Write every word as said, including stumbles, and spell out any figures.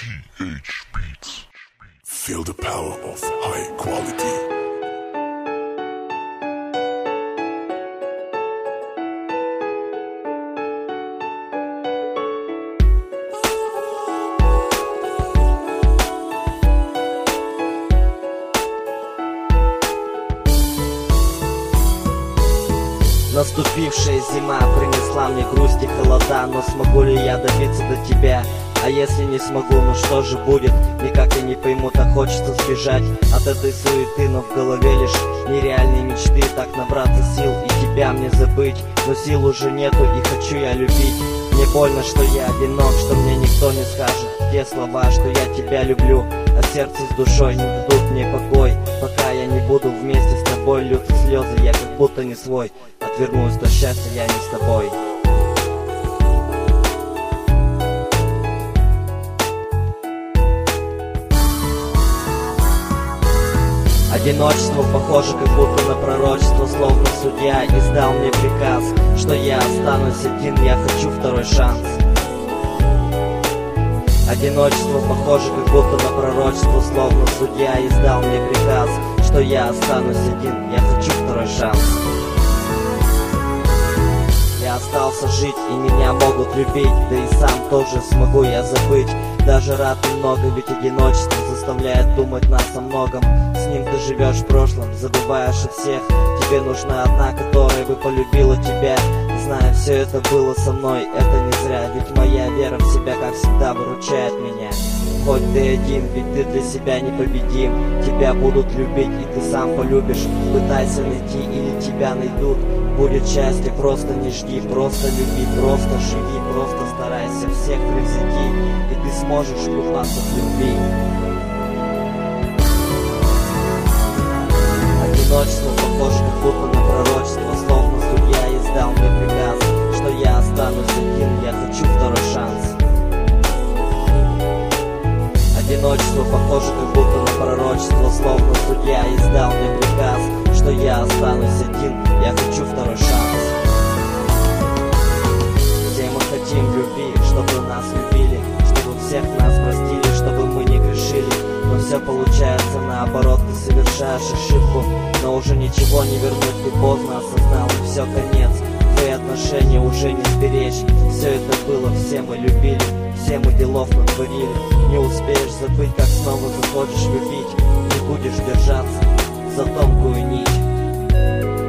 ти эйч Beats. Feel the power of high quality. Наступившая зима принесла мне грусть и холода, но смогу ли я добиться до тебя? А если не смогу, ну что же будет? Никак я не пойму, так хочется сбежать от этой суеты, но в голове лишь нереальные мечты. Так набраться сил и тебя мне забыть, но сил уже нету и хочу я любить. Мне больно, что я одинок, что мне никто не скажет те слова, что я тебя люблю, а сердце с душой не дадут мне покой. Пока я не буду вместе с тобой, льются слезы, я как будто не свой. Отвернусь, до счастья я не с тобой. Одиночество похоже как будто на пророчество, словно судья издал мне приказ, что я останусь один, я хочу второй шанс. Одиночество похоже как будто на пророчество, словно судья издал мне приказ, что я останусь один, я хочу второй шанс. Я остался жить, и меня могут любить, да и сам тоже смогу я забыть. Даже рад немного, ведь одиночество заставляет думать нас о многом. С ним ты живешь в прошлом, забываешь о всех. Тебе нужна одна, которая бы полюбила тебя. Знаю, все это было со мной, это не зря, ведь моя вера в себя, как всегда, выручает меня. Хоть ты один, ведь ты для себя непобедим. Тебя будут любить, и ты сам полюбишь. Пытайся найти, или тебя найдут. Будет счастье, просто не жди, просто люби, просто живи, просто старайся всех превзойти, и ты сможешь купаться в любви. Одиночество похоже как будто на пророчество, словно судья издал мне приказ, что я останусь один, я хочу второй шанс. Одиночество похоже как будто на пророчество, словно судья издал мне приказ, что я останусь один, я хочу второй шанс. Все мы хотим любви, чтобы нас любили, чтобы всех нас простили, чтобы мы не грешили. Но все получается наоборот, ты совершаешь ошибку, но уже ничего не вернуть, ты поздно осознал, и все, конец. Твои отношения уже не сберечь, все это было, все мы любили, все мы делов натворили. Не успеешь забыть, как снова захочешь любить, не будешь держаться за тонкую нить.